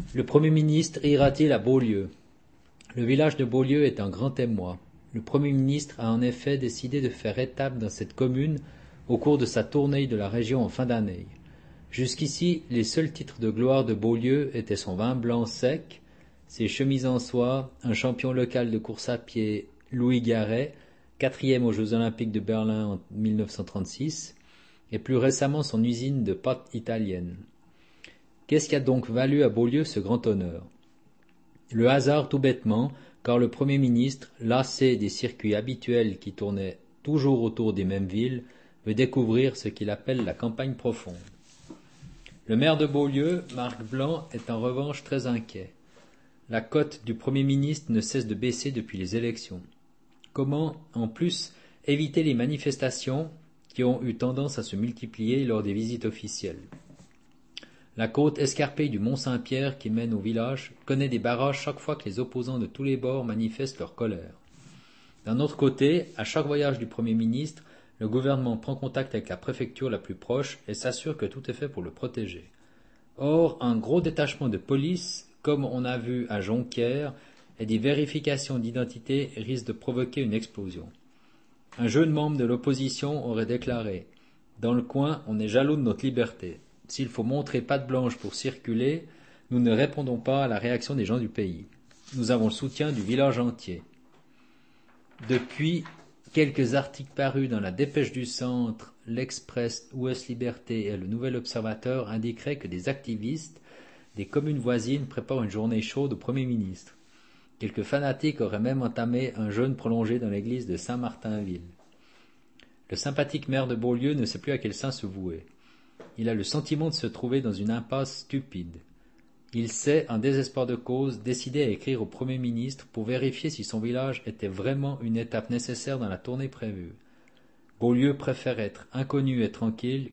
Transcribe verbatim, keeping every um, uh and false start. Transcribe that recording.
Le Premier ministre ira-t-il à Beaulieu? Le village de Beaulieu est un grand émoi. Le Premier ministre a en effet décidé de faire étape dans cette commune au cours de sa tournée de la région en fin d'année. Jusqu'ici, les seuls titres de gloire de Beaulieu étaient son vin blanc sec, ses chemises en soie, un champion local de course à pied, Louis Garret, quatrième aux Jeux olympiques de Berlin en mille neuf cent trente-six, et plus récemment son usine de pâtes italiennes. Qu'est-ce qui a donc valu à Beaulieu ce grand honneur? Le hasard tout bêtement, car le Premier ministre, lassé des circuits habituels qui tournaient toujours autour des mêmes villes, veut découvrir ce qu'il appelle la campagne profonde. Le maire de Beaulieu, Marc Blanc, est en revanche très inquiet. La cote du Premier ministre ne cesse de baisser depuis les élections. Comment, en plus, éviter les manifestations qui ont eu tendance à se multiplier lors des visites officielles? La côte escarpée du Mont-Saint-Pierre qui mène au village connaît des barrages chaque fois que les opposants de tous les bords manifestent leur colère. D'un autre côté, à chaque voyage du Premier ministre, le gouvernement prend contact avec la préfecture la plus proche et s'assure que tout est fait pour le protéger. Or, un gros détachement de police, comme on a vu à Jonquière, et des vérifications d'identité risquent de provoquer une explosion. Un jeune membre de l'opposition aurait déclaré « Dans le coin, on est jaloux de notre liberté. S'il faut montrer patte blanche pour circuler, nous ne répondons pas à la réaction des gens du pays. Nous avons le soutien du village entier. » Depuis, quelques articles parus dans la Dépêche du Centre, l'Express, Ouest Liberté et le Nouvel Observateur indiqueraient que des activistes des communes voisines préparent une journée chaude au Premier ministre. Quelques fanatiques auraient même entamé un jeûne prolongé dans l'église de Saint-Martinville. Le sympathique maire de Beaulieu ne sait plus à quel saint se vouer. Il a le sentiment de se trouver dans une impasse stupide. Il s'est, en désespoir de cause, décidé à écrire au Premier ministre pour vérifier si son village était vraiment une étape nécessaire dans la tournée prévue. Beaulieu préfère être inconnu et tranquille